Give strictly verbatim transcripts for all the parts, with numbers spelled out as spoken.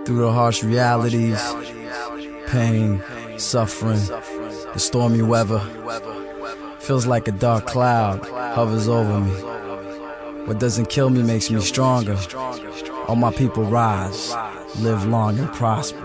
Through the harsh realities, pain, suffering, the stormy weather, feels like a dark cloud hovers over me. What doesn't kill me makes me stronger. All my people rise, live long and prosper.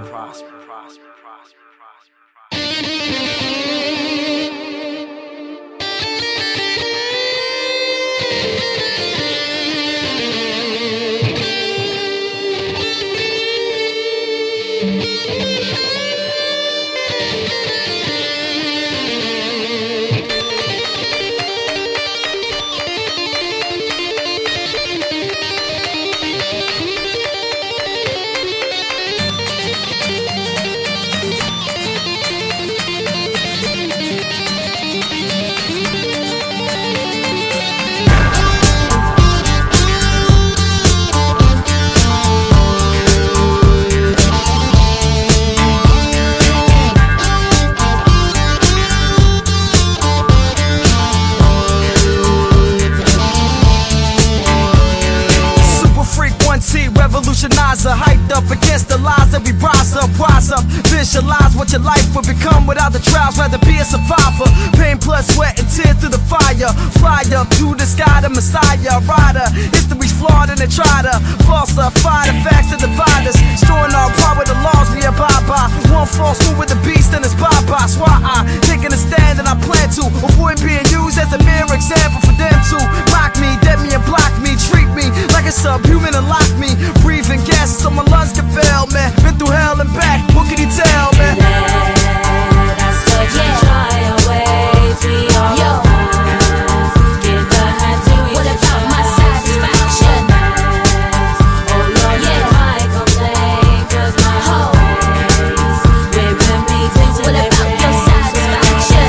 Revolutionizer, hyped up against the lies that we rise up, rise up. Visualize what your life would become without the trials, rather be a survivor. Pain, blood, sweat, and tears through the fire. Fly up to the sky, the Messiah, rider. History's flawed and they try to falsify the facts that divide us. Destroying our pride with the laws we abide by. One false move with the beast and it's bye-bye. That's why I taking a stand and I plan to avoid being used as a mere example for them to mock me, dead me and block me, treat me like a subhuman and lock me. Breathing gases so my lungs can fail, man. Been through hell and back, what can you tell, man? Let us search and try our ways. We are Yo. Rise. Give a hand to each What about my satisfaction? Oh Lord, yeah. My complaint, cause my whole ways we've been beating to What about your satisfaction?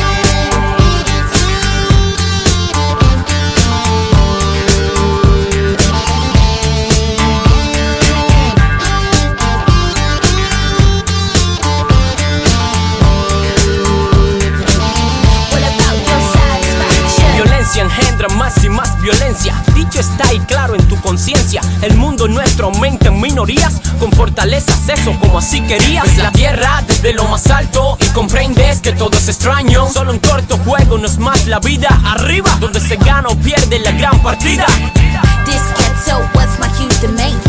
Engendra más y más violencia. Dicho está y claro en tu conciencia. El mundo nuestro aumenta en minorías. Con fortalezas eso como así querías. Ves la tierra desde lo más alto y comprendes que todo es extraño. Solo un corto juego no es más la vida. Arriba donde se gana o pierde la gran partida. This ghetto was my huge domain.